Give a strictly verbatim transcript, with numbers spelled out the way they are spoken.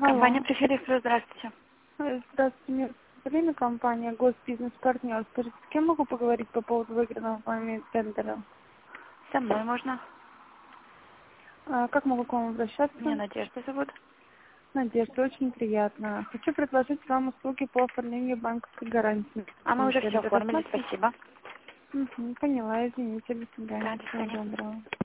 Компания Алло. Преферикс, здравствуйте. Э, Здравствуйте, меня Полина, компания Госбизнес-партнер. Скажите, с кем могу поговорить по поводу выигранного вами тендера? Со мной можно. А, как могу к вам Меня обращаться? Надежда зовут. Надежда, очень приятно. Хочу предложить вам услуги по оформлению банковской гарантии. А мы уже все Тендер оформили, рассмотрите? спасибо. Мгм, поняла, извините, до Да, свидания. до Всего свидания. доброго.